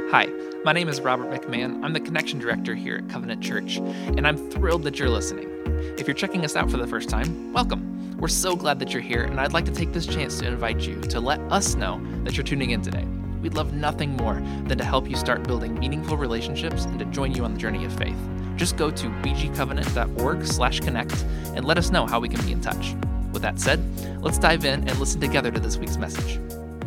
Hi, my name is Robert McMahon. I'm the Connection Director here at Covenant Church, and I'm thrilled that you're listening. If you're checking us out for the first time, welcome. We're so glad that you're here, and I'd like to take this chance to invite you to let us know that you're tuning in today. We'd love nothing more than to help you start building meaningful relationships and to join you on the journey of faith. Just go to bgcovenant.org/connect and let us know how we can be in touch. With that said, let's dive in and listen together to this week's message.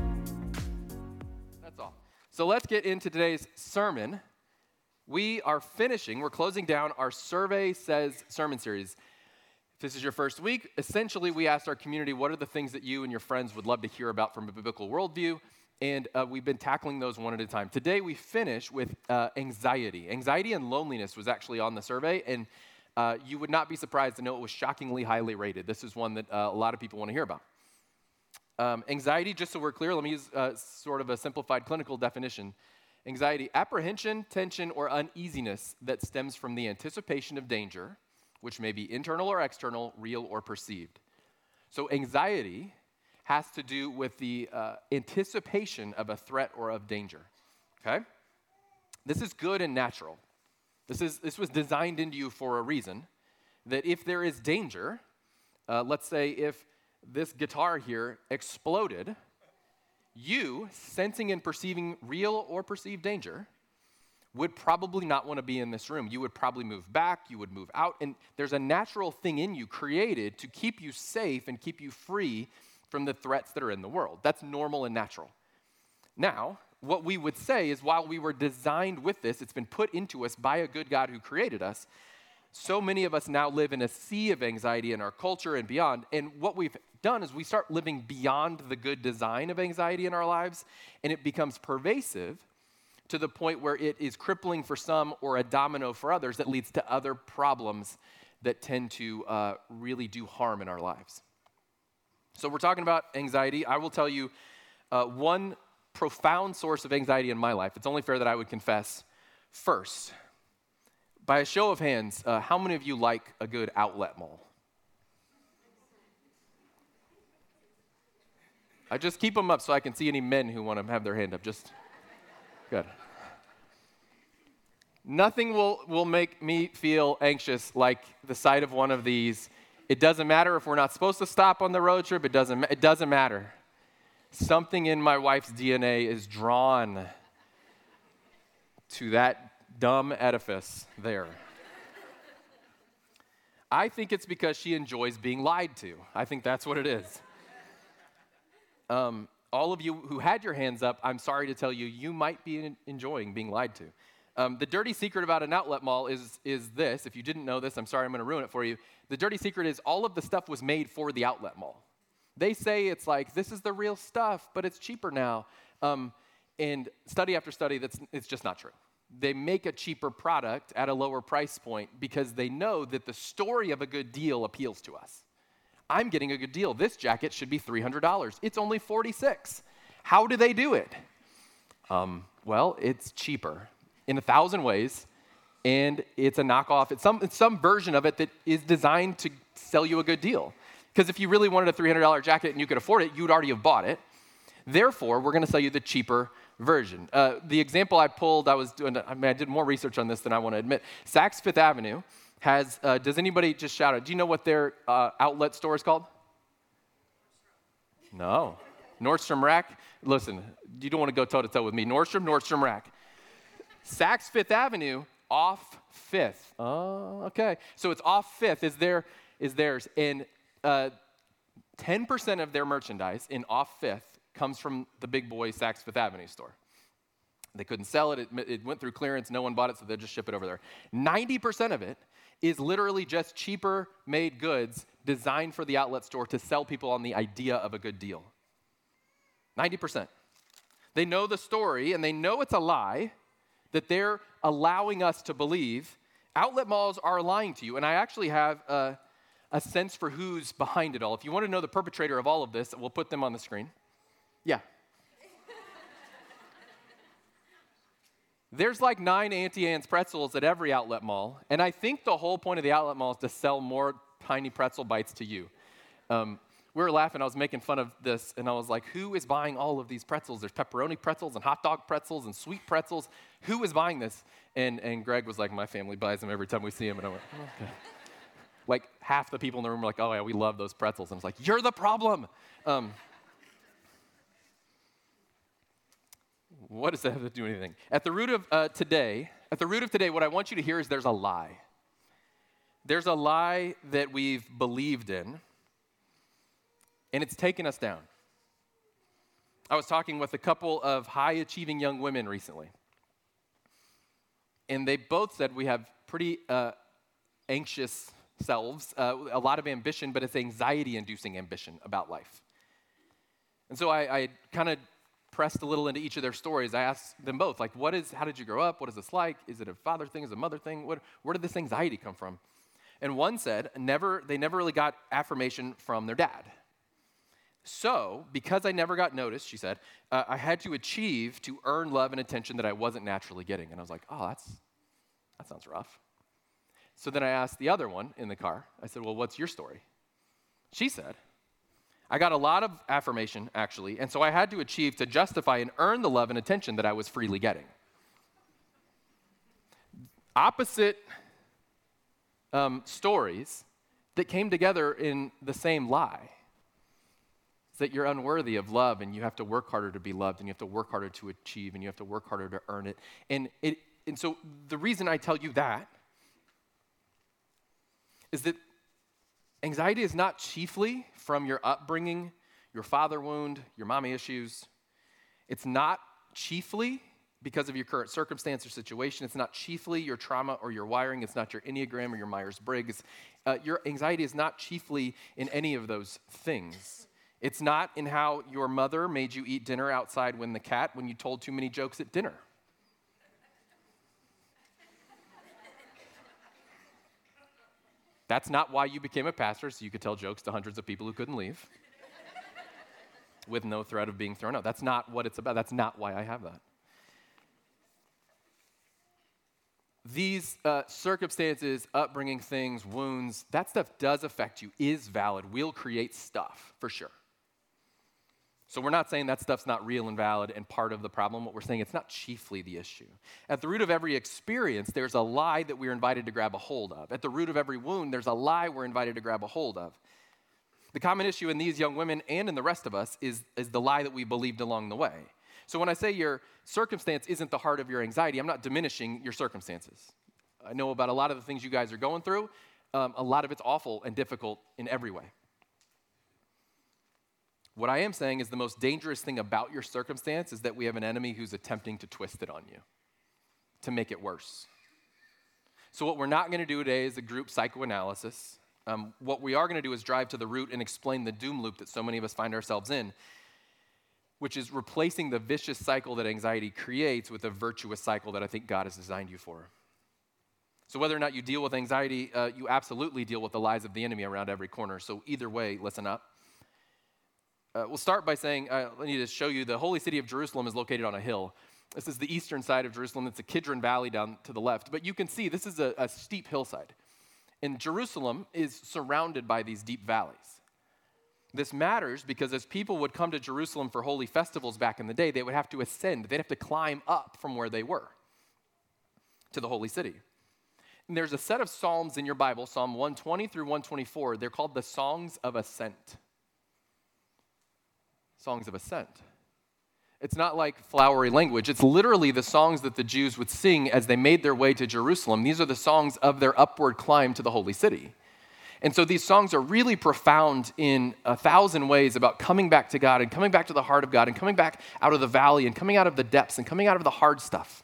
So let's get into today's sermon. We're closing down our Survey Says sermon series. If this is your first week, essentially we asked our community, what are the things that you and your friends would love to hear about from a biblical worldview? And we've been tackling those one at a time. Today we finish with anxiety. Anxiety and loneliness was actually on the survey, and you would not be surprised to know it was shockingly highly rated. This is one that a lot of people want to hear about. Anxiety, just so we're clear, let me use sort of a simplified clinical definition. Anxiety, apprehension, tension, or uneasiness that stems from the anticipation of danger, which may be internal or external, real or perceived. So anxiety has to do with the anticipation of a threat or of danger, okay? This is good and natural. This was designed into you for a reason, that if there is danger, let's say if this guitar here exploded, you, sensing and perceiving real or perceived danger, would probably not want to be in this room. You would probably move back, you would move out, and there's a natural thing in you created to keep you safe and keep you free from the threats that are in the world. That's normal and natural. Now, what we would say is while we were designed with this, it's been put into us by a good God who created us, so many of us now live in a sea of anxiety in our culture and beyond. And what we've done is we start living beyond the good design of anxiety in our lives, and it becomes pervasive to the point where it is crippling for some or a domino for others that leads to other problems that tend to really do harm in our lives. So we're talking about anxiety. I will tell you one profound source of anxiety in my life. It's only fair that I would confess first. By a show of hands, how many of you like a good outlet mall? I just keep them up so I can see any men who want to have their hand up. Just good. Nothing will make me feel anxious like the sight of one of these. It doesn't matter if we're not supposed to stop on the road trip. It doesn't matter. Something in my wife's DNA is drawn to that dumb edifice there. I think it's because she enjoys being lied to. I think that's what it is. All of you who had your hands up, I'm sorry to tell you, you might be enjoying being lied to. The dirty secret about an outlet mall is this. If you didn't know this, I'm sorry, I'm going to ruin it for you. The dirty secret is all of the stuff was made for the outlet mall. They say it's like, this is the real stuff, but it's cheaper now. And study after study, it's just not true. They make a cheaper product at a lower price point because they know that the story of a good deal appeals to us. I'm getting a good deal. This jacket should be $300. It's only $46. How do they do it? Well, it's cheaper in 1,000 ways, and it's a knockoff. It's some version of it that is designed to sell you a good deal. Because if you really wanted a $300 jacket and you could afford it, you'd already have bought it. Therefore, we're going to sell you the cheaper version. The example I pulled, I did more research on this than I want to admit. Saks Fifth Avenue has, does anybody just shout out, do you know what their outlet store is called? No. Nordstrom Rack? Listen, you don't want to go toe-to-toe with me. Nordstrom Rack. Saks Fifth Avenue, off Fifth. Oh, okay. So it's off Fifth is theirs. And 10% of their merchandise in off Fifth comes from the big boy Saks Fifth Avenue store. They couldn't sell it. It went through clearance. No one bought it, so they'll just ship it over there. 90% of it is literally just cheaper made goods designed for the outlet store to sell people on the idea of a good deal. 90%. They know the story, and they know it's a lie that they're allowing us to believe. Outlet malls are lying to you, and I actually have a sense for who's behind it all. If you want to know the perpetrator of all of this, we'll put them on the screen. Yeah. There's like 9 Auntie Anne's pretzels at every outlet mall, and I think the whole point of the outlet mall is to sell more tiny pretzel bites to you. We were laughing. I was making fun of this, and I was like, who is buying all of these pretzels? There's pepperoni pretzels and hot dog pretzels and sweet pretzels. Who is buying this? And Greg was like, my family buys them every time we see them. And I went, okay. Like half the people in the room were like, oh, yeah, we love those pretzels. And I was like, you're the problem. What does that have to do with anything? At the root of today, what I want you to hear is there's a lie. There's a lie that we've believed in, and it's taken us down. I was talking with a couple of high-achieving young women recently, and they both said we have pretty anxious selves, a lot of ambition, but it's anxiety-inducing ambition about life. And so I kind of pressed a little into each of their stories. I asked them both, like, how did you grow up? What is this like? Is it a father thing? Is it a mother thing? Where did this anxiety come from? And one said, they never really got affirmation from their dad. So, because I never got noticed, she said, I had to achieve to earn love and attention that I wasn't naturally getting. And I was like, oh, that sounds rough. So then I asked the other one in the car, I said, well, what's your story? She said, I got a lot of affirmation, actually, and so I had to achieve to justify and earn the love and attention that I was freely getting. Opposite stories that came together in the same lie. It's that you're unworthy of love, and you have to work harder to be loved, and you have to work harder to achieve, and you have to work harder to earn it. And so the reason I tell you that is that anxiety is not chiefly from your upbringing, your father wound, your mommy issues. It's not chiefly because of your current circumstance or situation. It's not chiefly your trauma or your wiring. It's not your Enneagram or your Myers-Briggs. Your anxiety is not chiefly in any of those things. It's not in how your mother made you eat dinner outside when you told too many jokes at dinner. That's not why you became a pastor, so you could tell jokes to hundreds of people who couldn't leave with no threat of being thrown out. That's not what it's about. That's not why I have that. These circumstances, upbringing things, wounds, that stuff does affect you, is valid, will create stuff, for sure. So we're not saying that stuff's not real and valid and part of the problem. What we're saying, it's not chiefly the issue. At the root of every experience, there's a lie that we're invited to grab a hold of. At the root of every wound, there's a lie we're invited to grab a hold of. The common issue in these young women and in the rest of us is the lie that we believed along the way. So when I say your circumstance isn't the heart of your anxiety, I'm not diminishing your circumstances. I know about a lot of the things you guys are going through. A lot of it's awful and difficult in every way. What I am saying is the most dangerous thing about your circumstance is that we have an enemy who's attempting to twist it on you, to make it worse. So what we're not going to do today is a group psychoanalysis. What we are going to do is drive to the root and explain the doom loop that so many of us find ourselves in, which is replacing the vicious cycle that anxiety creates with a virtuous cycle that I think God has designed you for. So whether or not you deal with anxiety, you absolutely deal with the lies of the enemy around every corner. So either way, listen up. We'll start by saying, I need to show you the holy city of Jerusalem is located on a hill. This is the eastern side of Jerusalem. It's a Kidron Valley down to the left. But you can see this is a steep hillside. And Jerusalem is surrounded by these deep valleys. This matters because as people would come to Jerusalem for holy festivals back in the day, they would have to ascend. They'd have to climb up from where they were to the holy city. And there's a set of psalms in your Bible, Psalm 120 through 124. They're called the Songs of Ascent. Songs of Ascent. It's not like flowery language. It's literally the songs that the Jews would sing as they made their way to Jerusalem. These are the songs of their upward climb to the holy city. And so these songs are really profound in 1,000 ways about coming back to God and coming back to the heart of God and coming back out of the valley and coming out of the depths and coming out of the hard stuff.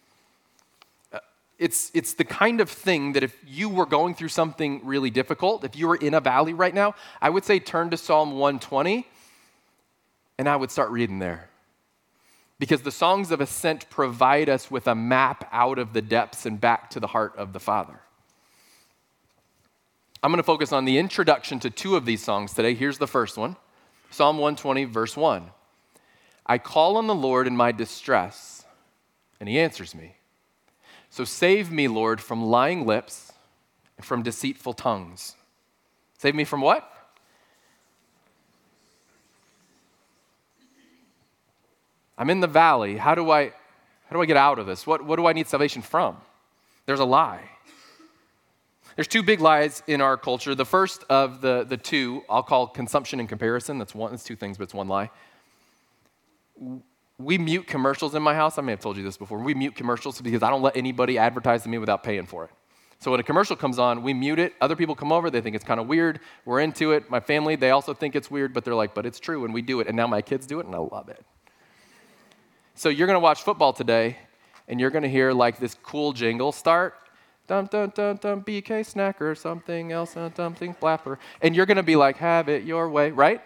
It's the kind of thing that if you were going through something really difficult, if you were in a valley right now, I would say turn to Psalm 120 and I would start reading there. Because the Songs of Ascent provide us with a map out of the depths and back to the heart of the Father. I'm going to focus on the introduction to two of these songs today. Here's the first one, Psalm 120, verse 1. I call on the Lord in my distress, and he answers me. So save me, Lord, from lying lips and from deceitful tongues. Save me from what? I'm in the valley. How do I get out of this? What do I need salvation from? There's a lie. There's two big lies in our culture. The first of the two, I'll call consumption and comparison. That's two things, but it's one lie. We mute commercials in my house. I may have told you this before. We mute commercials because I don't let anybody advertise to me without paying for it. So when a commercial comes on, we mute it. Other people come over. They think it's kind of weird. We're into it. My family, they also think it's weird, but they're like, but it's true, and we do it. And now my kids do it, and I love it. So you're going to watch football today, and you're going to hear like this cool jingle start. Dum, dum, dum, dum, BK Snacker, something else, something flapper. And you're going to be like, have it your way, right?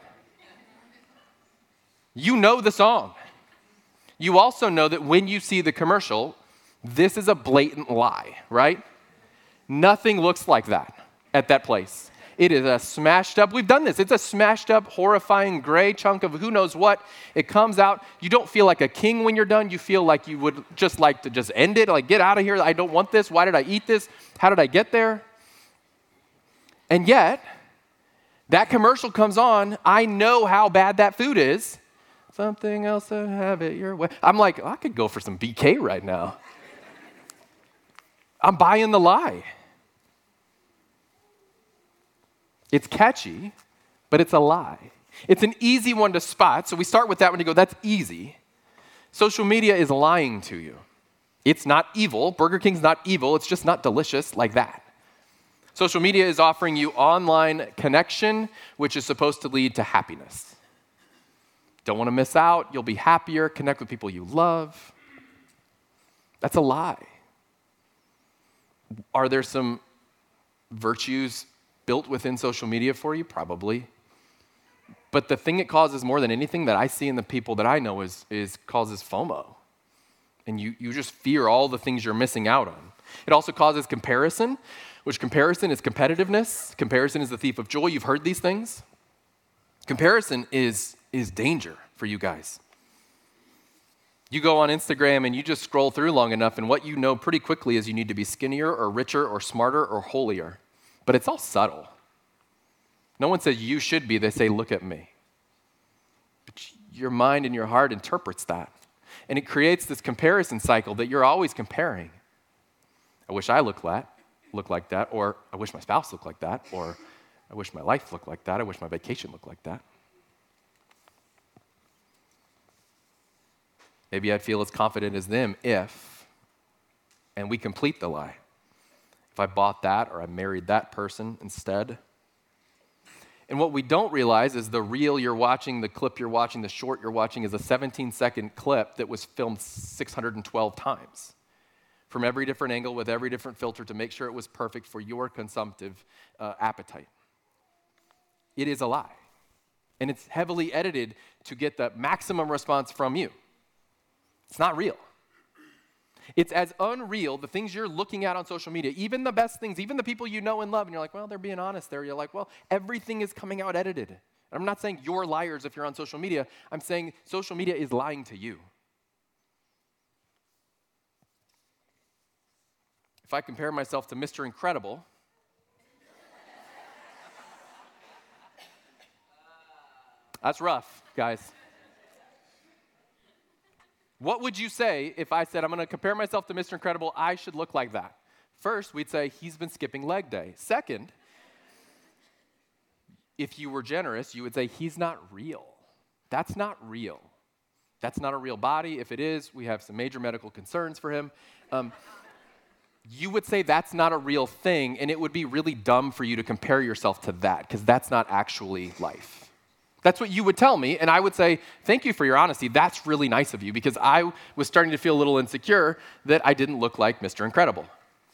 You know the song. You also know that when you see the commercial, this is a blatant lie, right? Nothing looks like that at that place. It is a smashed up, we've done this, it's a smashed up, horrifying gray chunk of who knows what. It comes out, you don't feel like a king when you're done, you feel like you would just like to just end it, like get out of here, I don't want this, why did I eat this, how did I get there? And yet, that commercial comes on, I know how bad that food is. Something else to have it your way. I'm like, I could go for some BK right now. I'm buying the lie. It's catchy, but it's a lie. It's an easy one to spot, so we start with that one to go, that's easy. Social media is lying to you. It's not evil. Burger King's not evil. It's just not delicious like that. Social media is offering you online connection, which is supposed to lead to happiness. Don't want to miss out. You'll be happier. Connect with people you love. That's a lie. Are there some virtues built within social media for you? Probably. But the thing it causes more than anything that I see in the people that I know is causes FOMO. And you just fear all the things you're missing out on. It also causes comparison, which comparison is competitiveness. Comparison is the thief of joy. You've heard these things. Comparison is danger for you guys. You go on Instagram and you just scroll through long enough, and what you know pretty quickly is you need to be skinnier or richer or smarter or holier. But it's all subtle. No one says you should be, they say look at me. But your mind and your heart interprets that. And it creates this comparison cycle that you're always comparing. I wish I looked like that, or I wish my spouse looked like that, or I wish my life looked like that, I wish my vacation looked like that. Maybe I'd feel as confident as them if, and we complete the lie. If I bought that or I married that person instead. And what we don't realize is the reel you're watching, the clip you're watching, the short you're watching is a 17-second clip that was filmed 612 times from every different angle with every different filter to make sure it was perfect for your consumptive appetite. It is a lie. And it's heavily edited to get the maximum response from you. It's not real. It's as unreal, the things you're looking at on social media, even the best things, even the people you know and love, and you're like, well, they're being honest there. You're like, well, everything is coming out edited. And I'm not saying you're liars if you're on social media. I'm saying social media is lying to you. If I compare myself to Mr. Incredible, that's rough, guys. What would you say if I said, I'm going to compare myself to Mr. Incredible, I should look like that? First, we'd say, he's been skipping leg day. Second, if you were generous, you would say, he's not real. That's not real. That's not a real body. If it is, we have some major medical concerns for him. You would say that's not a real thing, and it would be really dumb for you to compare yourself to that, because that's not actually life. That's what you would tell me, and I would say, thank you for your honesty. That's really nice of you, because I was starting to feel a little insecure that I didn't look like Mr. Incredible.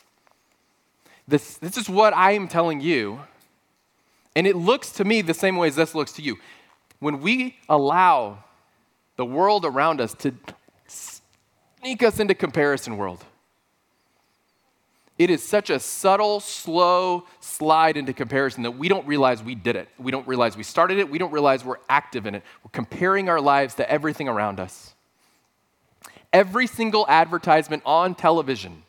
This is what I am telling you, and it looks to me the same way as this looks to you. When we allow the world around us to sneak us into comparison world, it is such a subtle, slow slide into comparison that we don't realize we did it. We don't realize we started it. We don't realize we're active in it. We're comparing our lives to everything around us. Every single advertisement on television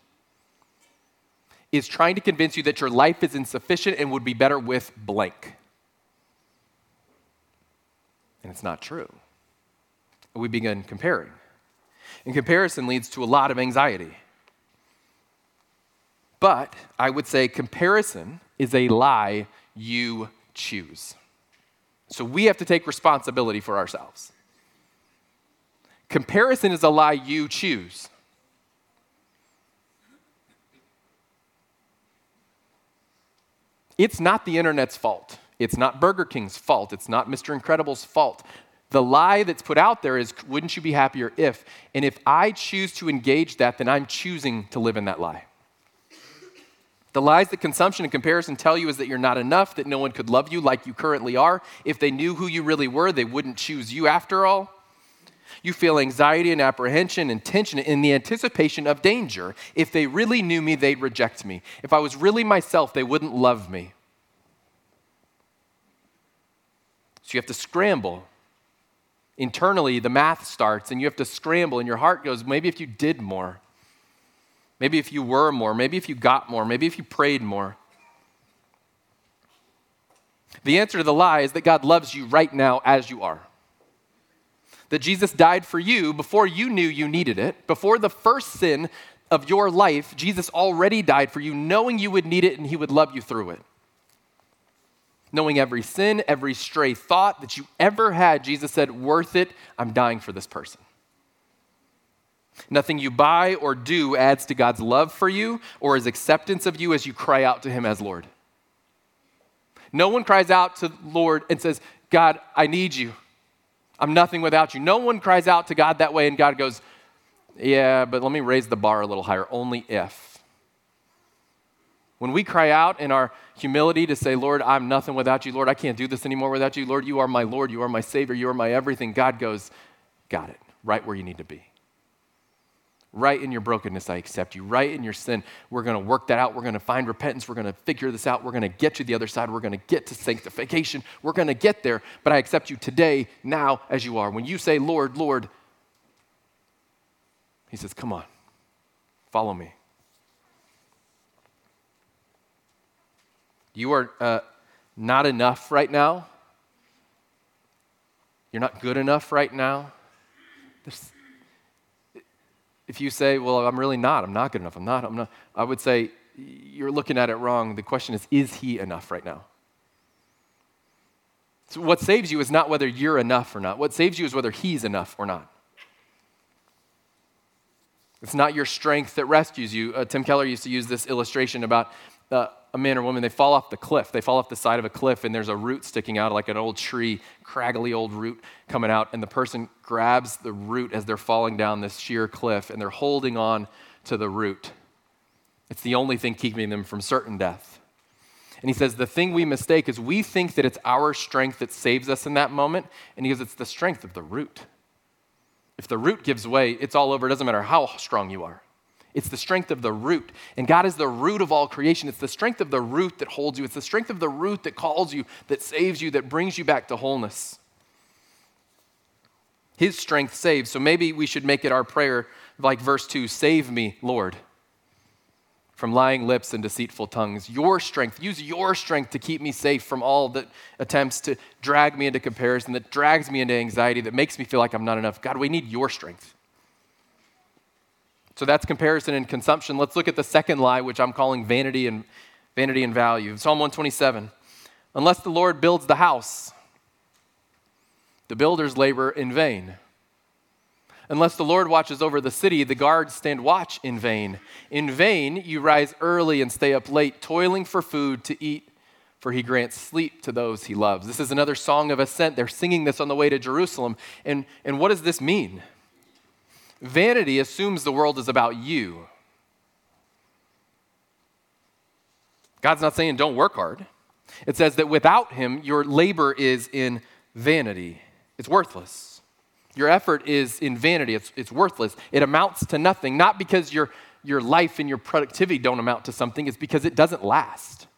is trying to convince you that your life is insufficient and would be better with blank. And it's not true. We begin comparing. And comparison leads to a lot of anxiety. But I would say comparison is a lie you choose. So we have to take responsibility for ourselves. Comparison is a lie you choose. It's not the internet's fault. It's not Burger King's fault. It's not Mr. Incredible's fault. The lie that's put out there is, wouldn't you be happier if? And if I choose to engage that, then I'm choosing to live in that lie. The lies that consumption and comparison tell you is that you're not enough, that no one could love you like you currently are. If they knew who you really were, they wouldn't choose you after all. You feel anxiety and apprehension and tension in the anticipation of danger. If they really knew me, they'd reject me. If I was really myself, they wouldn't love me. So you have to scramble. Internally, the math starts, and you have to scramble, and your heart goes, maybe if you did more. Maybe if you were more. Maybe if you got more. Maybe if you prayed more. The answer to the lie is that God loves you right now as you are. That Jesus died for you before you knew you needed it. Before the first sin of your life, Jesus already died for you, knowing you would need it and he would love you through it. Knowing every sin, every stray thought that you ever had, Jesus said, worth it, I'm dying for this person. Nothing you buy or do adds to God's love for you or his acceptance of you as you cry out to him as Lord. No one cries out to the Lord and says, God, I need you. I'm nothing without you. No one cries out to God that way and God goes, yeah, but let me raise the bar a little higher, only if. When we cry out in our humility to say, Lord, I'm nothing without you. Lord, I can't do this anymore without you. Lord, you are my Lord. You are my Savior. You are my everything. God goes, got it, right where you need to be. Right in your brokenness, I accept you. Right in your sin, we're going to work that out. We're going to find repentance. We're going to figure this out. We're going to get to the other side. We're going to get to sanctification. We're going to get there, but I accept you today, now, as you are. When you say, Lord, Lord, he says, come on, follow me. You are not enough right now. You're not good enough right now. If you say, well, I'm really not, I'm not good enough, I'm not, I would say, you're looking at it wrong. The question is he enough right now? So what saves you is not whether you're enough or not. What saves you is whether he's enough or not. It's not your strength that rescues you. Tim Keller used to use this illustration about a man or woman, they fall off the cliff. They fall off the side of a cliff, and there's a root sticking out like an old tree, craggly old root coming out, and the person grabs the root as they're falling down this sheer cliff, and they're holding on to the root. It's the only thing keeping them from certain death. And he says, the thing we mistake is we think that it's our strength that saves us in that moment, and he goes, it's the strength of the root. If the root gives way, it's all over. It doesn't matter how strong you are. It's the strength of the root. And God is the root of all creation. It's the strength of the root that holds you. It's the strength of the root that calls you, that saves you, that brings you back to wholeness. His strength saves. So maybe we should make it our prayer like verse 2, save me, Lord, from lying lips and deceitful tongues. Your strength, use your strength to keep me safe from all that attempts to drag me into comparison, that drags me into anxiety, that makes me feel like I'm not enough. God, we need your strength. So that's comparison and consumption. Let's look at the second lie, which I'm calling vanity and value. Psalm 127, unless the Lord builds the house, the builders labor in vain. Unless the Lord watches over the city, the guards stand watch in vain. In vain you rise early and stay up late, toiling for food to eat, for he grants sleep to those he loves. This is another song of ascent. They're singing this on the way to Jerusalem. And what does this mean? Vanity assumes the world is about you. God's not saying don't work hard. It says that without him, your labor is in vanity. It's worthless. Your effort is in vanity. It's worthless. It amounts to nothing, not because your life and your productivity don't amount to something. It's because it doesn't last.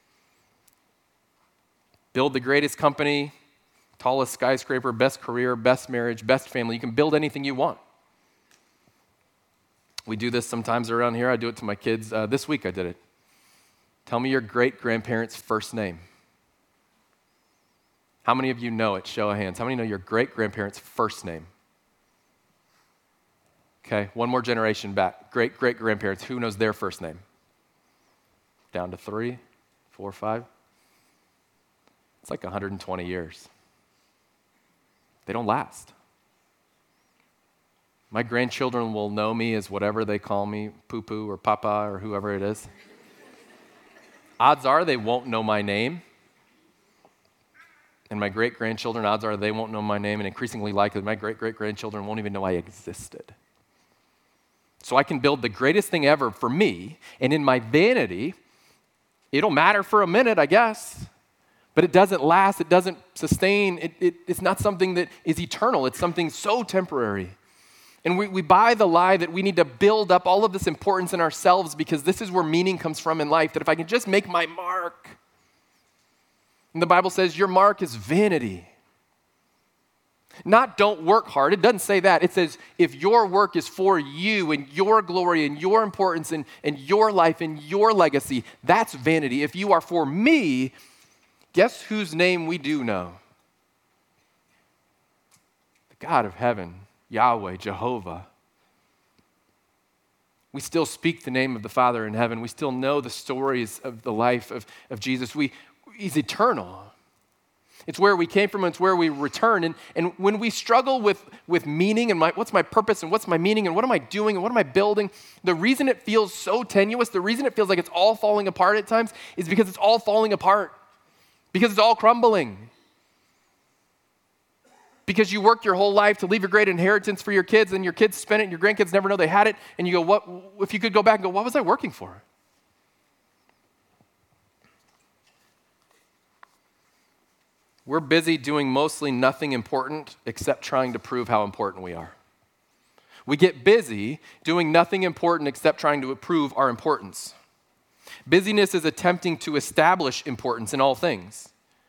Build the greatest company, tallest skyscraper, best career, best marriage, best family. You can build anything you want. We do this sometimes around here. I do it to my kids. This week I did it. Tell me your great-grandparents' first name. How many of you know it? Show of hands. How many know your great-grandparents' first name? Okay, one more generation back. Great-great-grandparents, who knows their first name? Down to 3, 4, 5. It's like 120 years. They don't last. My grandchildren will know me as whatever they call me, poo-poo or papa or whoever it is. Odds are they won't know my name. And my great-grandchildren, odds are they won't know my name, and increasingly likely my great-great-grandchildren won't even know I existed. So I can build the greatest thing ever for me, and in my vanity, it'll matter for a minute, I guess, but it doesn't last, it doesn't sustain, it's not something that is eternal, it's something so temporary. And we buy the lie that we need to build up all of this importance in ourselves because this is where meaning comes from in life, that if I can just make my mark. And the Bible says your mark is vanity. Not don't work hard. It doesn't say that. It says if your work is for you and your glory and your importance and your life and your legacy, that's vanity. If you are for me, guess whose name we do know? The God of heaven. Yahweh, Jehovah. We still speak the name of the Father in heaven. We still know the stories of the life of Jesus. He's eternal. It's where we came from and it's where we return. And when we struggle with meaning and what's my purpose and what's my meaning and what am I doing and what am I building, the reason it feels so tenuous, the reason it feels like it's all falling apart at times is because it's all falling apart. Because it's all crumbling. Because you worked your whole life to leave a great inheritance for your kids, and your kids spent it, and your grandkids never know they had it, and you go, what? If you could go back and go, what was I working for? We're busy doing mostly nothing important except trying to prove how important we are. We get busy doing nothing important except trying to prove our importance. Busyness is attempting to establish importance in all things.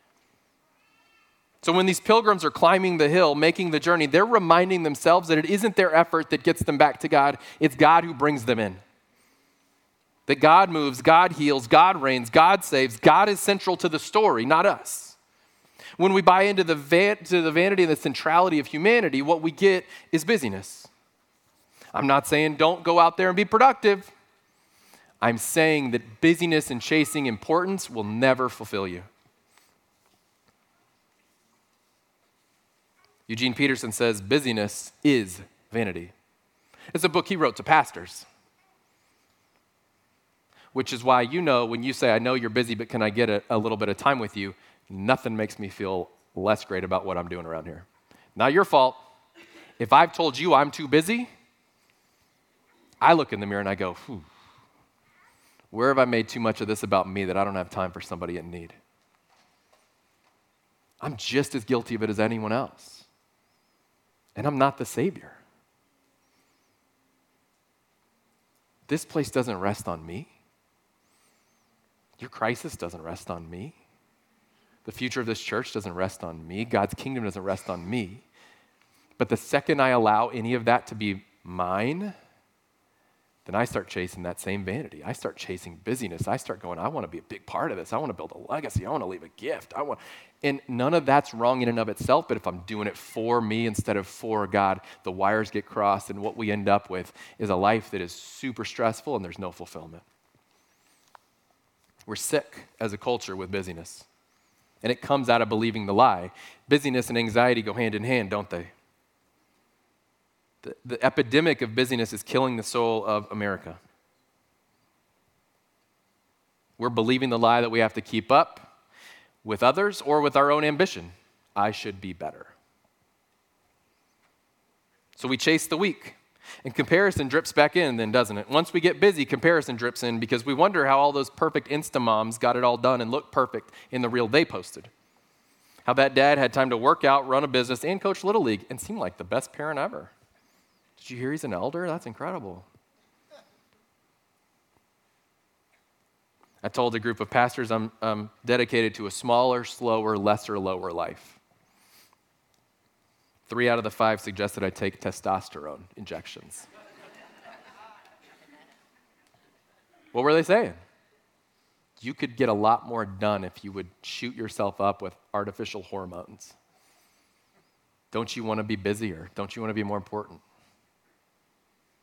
So when these pilgrims are climbing the hill, making the journey, they're reminding themselves that it isn't their effort that gets them back to God, it's God who brings them in. That God moves, God heals, God reigns, God saves. God is central to the story, not us. When we buy into the vanity and the centrality of humanity, what we get is busyness. I'm not saying don't go out there and be productive. I'm saying that busyness and chasing importance will never fulfill you. Eugene Peterson says, busyness is vanity. It's a book he wrote to pastors. Which is why when you say, I know you're busy, but can I get a little bit of time with you? Nothing makes me feel less great about what I'm doing around here. Not your fault. If I've told you I'm too busy, I look in the mirror and I go, where have I made too much of this about me that I don't have time for somebody in need? I'm just as guilty of it as anyone else. And I'm not the Savior. This place doesn't rest on me. Your crisis doesn't rest on me. The future of this church doesn't rest on me. God's kingdom doesn't rest on me. But the second I allow any of that to be mine, then I start chasing that same vanity. I start chasing busyness. I start going, I want to be a big part of this. I want to build a legacy. I want to leave a gift. And none of that's wrong in and of itself, but if I'm doing it for me instead of for God, the wires get crossed, and what we end up with is a life that is super stressful and there's no fulfillment. We're sick as a culture with busyness, and it comes out of believing the lie. Busyness and anxiety go hand in hand, don't they? The epidemic of busyness is killing the soul of America. We're believing the lie that we have to keep up with others or with our own ambition. I should be better. So we chase the weak. And comparison drips back in then, doesn't it? Once we get busy, comparison drips in because we wonder how all those perfect Instamoms got it all done and looked perfect in the reel they posted. How that dad had time to work out, run a business, and coach Little League and seemed like the best parent ever. Did you hear he's an elder? That's incredible. I told a group of pastors I'm dedicated to a smaller, slower, lesser, lower life. 3 out of the 5 suggested I take testosterone injections. What were they saying? You could get a lot more done if you would shoot yourself up with artificial hormones. Don't you want to be busier? Don't you want to be more important?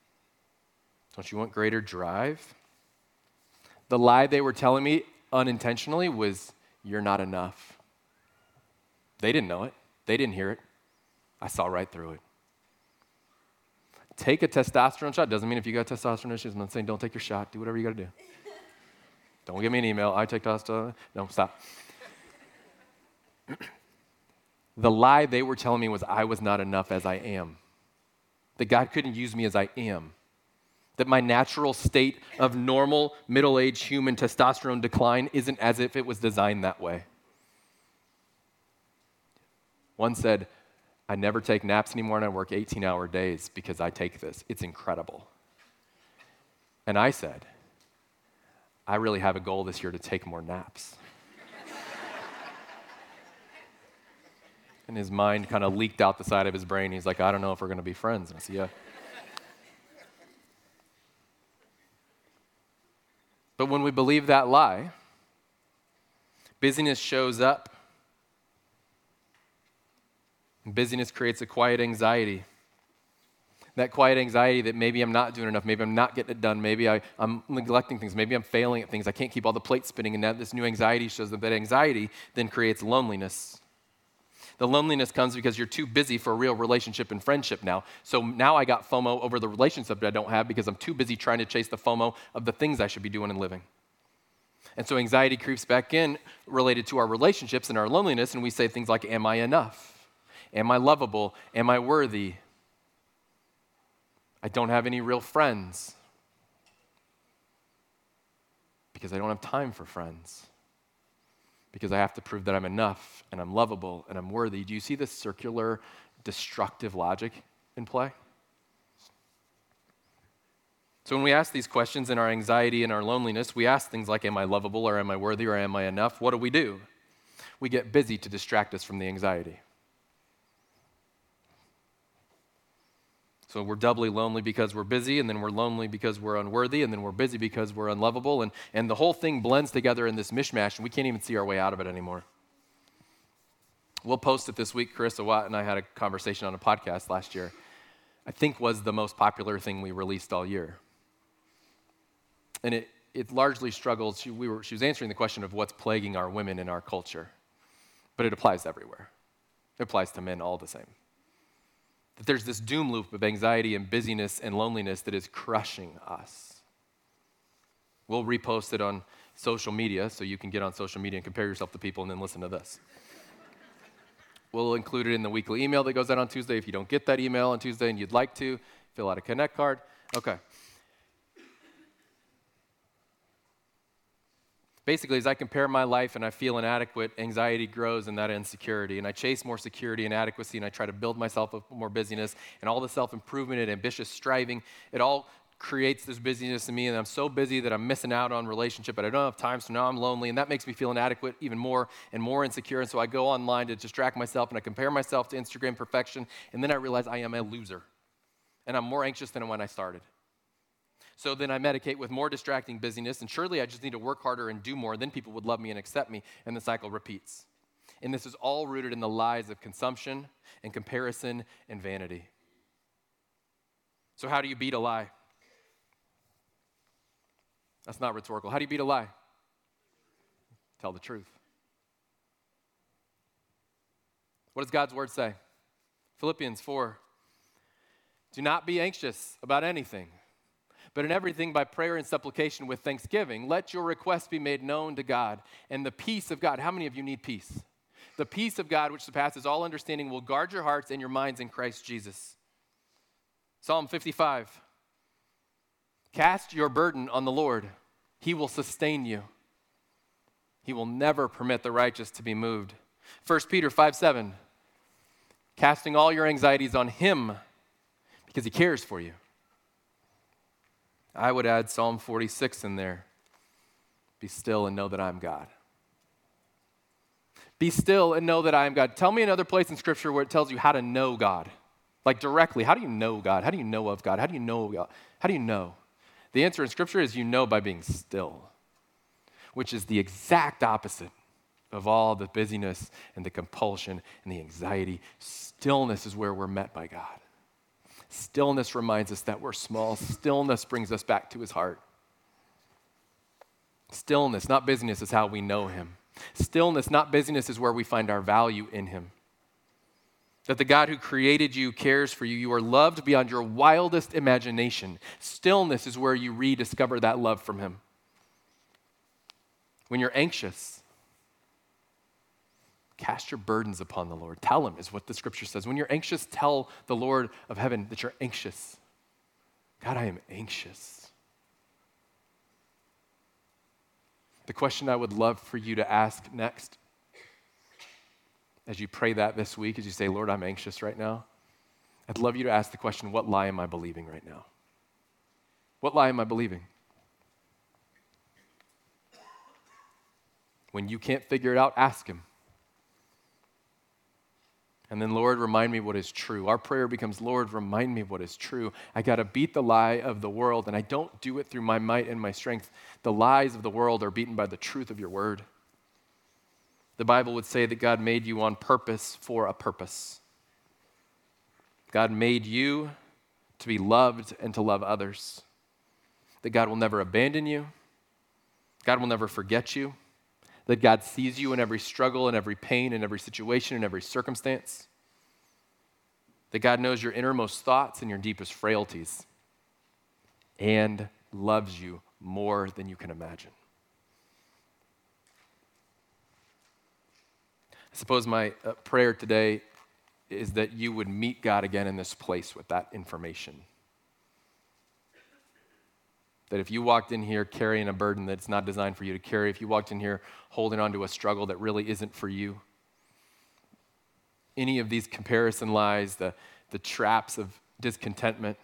Don't you want greater drive? The lie they were telling me unintentionally was, you're not enough. They didn't know it. They didn't hear it. I saw right through it. Take a testosterone shot. Doesn't mean if you got testosterone issues, I'm not saying don't take your shot. Do whatever you got to do. Don't give me an email. I take testosterone. No, stop. The lie they were telling me was I was not enough as I am. That God couldn't use me as I am. That my natural state of normal, middle-aged human testosterone decline isn't as if it was designed that way. One said, I never take naps anymore and I work 18-hour days because I take this. It's incredible. And I said, I really have a goal this year to take more naps. And his mind kind of leaked out the side of his brain. He's like, I don't know if we're going to be friends. And I said, yeah. But when we believe that lie, busyness shows up. And busyness creates a quiet anxiety. That quiet anxiety that maybe I'm not doing enough, maybe I'm not getting it done, maybe I'm neglecting things, maybe I'm failing at things, I can't keep all the plates spinning, and now this new anxiety shows up. That anxiety then creates loneliness. The loneliness comes because you're too busy for a real relationship and friendship now. So now I got FOMO over the relationship that I don't have because I'm too busy trying to chase the FOMO of the things I should be doing and living. And so anxiety creeps back in related to our relationships and our loneliness, and we say things like, am I enough? Am I lovable? Am I worthy? I don't have any real friends because I don't have time for friends, because I have to prove that I'm enough and I'm lovable and I'm worthy. Do you see this circular, destructive logic in play? So when we ask these questions in our anxiety and our loneliness, we ask things like, am I lovable or am I worthy or am I enough? What do? We get busy to distract us from the anxiety. So we're doubly lonely because we're busy, and then we're lonely because we're unworthy, and then we're busy because we're unlovable, and the whole thing blends together in this mishmash, and we can't even see our way out of it anymore. We'll post it this week. Carissa Watt and I had a conversation on a podcast last year. I think was the most popular thing we released all year. And it largely struggled. She was answering the question of what's plaguing our women in our culture, but it applies everywhere. It applies to men all the same. That there's this doom loop of anxiety and busyness and loneliness that is crushing us. We'll repost it on social media so you can get on social media and compare yourself to people and then listen to this. We'll include it in the weekly email that goes out on Tuesday. If you don't get that email on Tuesday and you'd like to, fill out a Connect card. Okay. Basically, as I compare my life and I feel inadequate, anxiety grows in that insecurity. And I chase more security and adequacy, and I try to build myself up more busyness. And all the self-improvement and ambitious striving, it all creates this busyness in me. And I'm so busy that I'm missing out on relationship, but I don't have time, so now I'm lonely. And that makes me feel inadequate even more and more insecure. And so I go online to distract myself, and I compare myself to Instagram perfection. And then I realize I am a loser. And I'm more anxious than when I started. So then I medicate with more distracting busyness, and surely I just need to work harder and do more, then people would love me and accept me, and the cycle repeats. And this is all rooted in the lies of consumption and comparison and vanity. So how do you beat a lie? That's not rhetorical. How do you beat a lie? Tell the truth. What does God's word say? Philippians 4. Do not be anxious about anything, but in everything, by prayer and supplication with thanksgiving, let your requests be made known to God. And the peace of God, how many of you need peace? The peace of God, which surpasses all understanding, will guard your hearts and your minds in Christ Jesus. Psalm 55. Cast your burden on the Lord. He will sustain you. He will never permit the righteous to be moved. 1 Peter 5:7. Casting all your anxieties on him because he cares for you. I would add Psalm 46 in there. Be still and know that I am God. Be still and know that I am God. Tell me another place in Scripture where it tells you how to know God. Like directly, how do you know God? How do you know of God? How do you know God? How do you know? The answer in Scripture is you know by being still, which is the exact opposite of all the busyness and the compulsion and the anxiety. Stillness is where we're met by God. Stillness reminds us that we're small. Stillness brings us back to his heart. Stillness, not busyness, is how we know him. Stillness, not busyness, is where we find our value in him. That the God who created you cares for you. You are loved beyond your wildest imagination. Stillness is where you rediscover that love from him. When you're anxious, cast your burdens upon the Lord. Tell him, is what the scripture says. When you're anxious, tell the Lord of heaven that you're anxious. God, I am anxious. The question I would love for you to ask next, as you pray that this week, as you say, Lord, I'm anxious right now, I'd love you to ask the question, what lie am I believing right now? What lie am I believing? When you can't figure it out, ask him. And then, Lord, remind me what is true. Our prayer becomes, Lord, remind me what is true. I got to beat the lie of the world, and I don't do it through my might and my strength. The lies of the world are beaten by the truth of your word. The Bible would say that God made you on purpose for a purpose. God made you to be loved and to love others. That God will never abandon you. God will never forget you. That God sees you in every struggle, in every pain, in every situation, in every circumstance. That God knows your innermost thoughts and your deepest frailties and loves you more than you can imagine. I suppose my prayer today is that you would meet God again in this place with that information. That if you walked in here carrying a burden that's not designed for you to carry, if you walked in here holding on to a struggle that really isn't for you, any of these comparison lies, the traps of discontentment,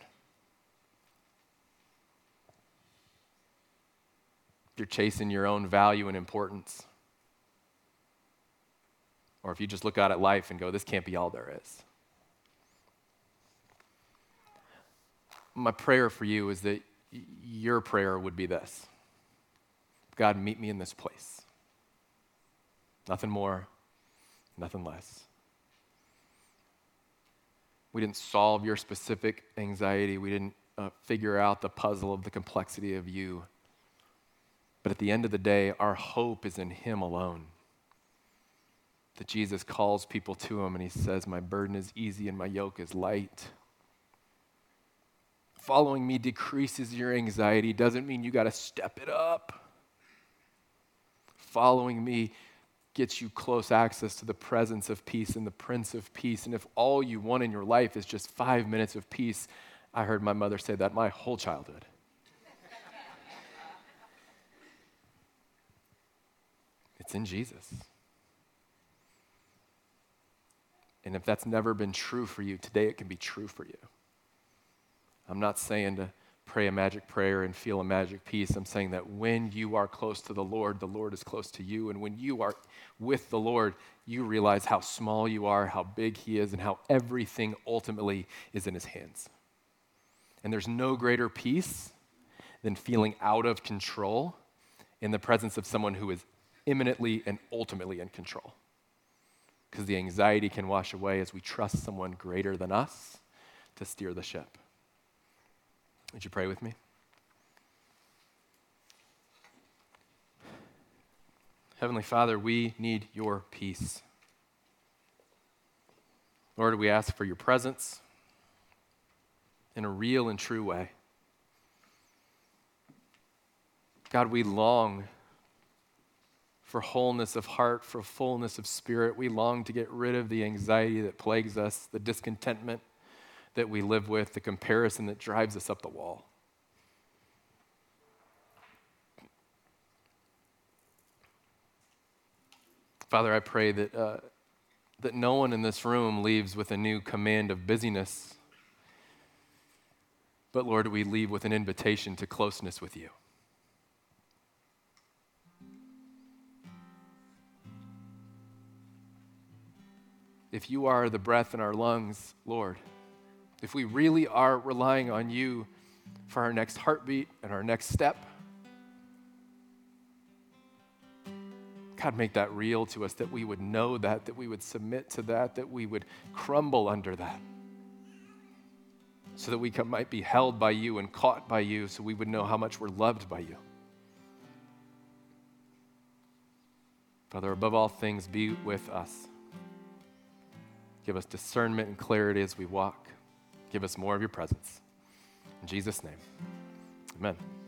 you're chasing your own value and importance, or if you just look out at life and go, this can't be all there is. My prayer for you is that your prayer would be this: God, meet me in this place. Nothing more, nothing less. We didn't solve your specific anxiety. We didn't figure out the puzzle of the complexity of you. But at the end of the day, our hope is in him alone. That Jesus calls people to him and he says, my burden is easy and my yoke is light. Following me decreases your anxiety doesn't mean you got to step it up. Following me gets you close access to the presence of peace and the Prince of Peace. And if all you want in your life is just 5 minutes of peace, I heard my mother say that my whole childhood. It's in Jesus. And if that's never been true for you, today it can be true for you. I'm not saying to pray a magic prayer and feel a magic peace. I'm saying that when you are close to the Lord is close to you. And when you are with the Lord, you realize how small you are, how big he is, and how everything ultimately is in his hands. And there's no greater peace than feeling out of control in the presence of someone who is imminently and ultimately in control. Because the anxiety can wash away as we trust someone greater than us to steer the ship. Would you pray with me? Heavenly Father, we need your peace. Lord, we ask for your presence in a real and true way. God, we long for wholeness of heart, for fullness of spirit. We long to get rid of the anxiety that plagues us, the discontentment that we live with, the comparison that drives us up the wall. Father, I pray that no one in this room leaves with a new command of busyness, but Lord, we leave with an invitation to closeness with you. If you are the breath in our lungs, Lord, if we really are relying on you for our next heartbeat and our next step, God, make that real to us, that we would know that we would submit to that we would crumble under that. so that we might be held by you and caught by you, so we would know how much we're loved by you. Father, above all things, be with us. Give us discernment and clarity as we walk. Give us more of your presence. In Jesus' name, amen.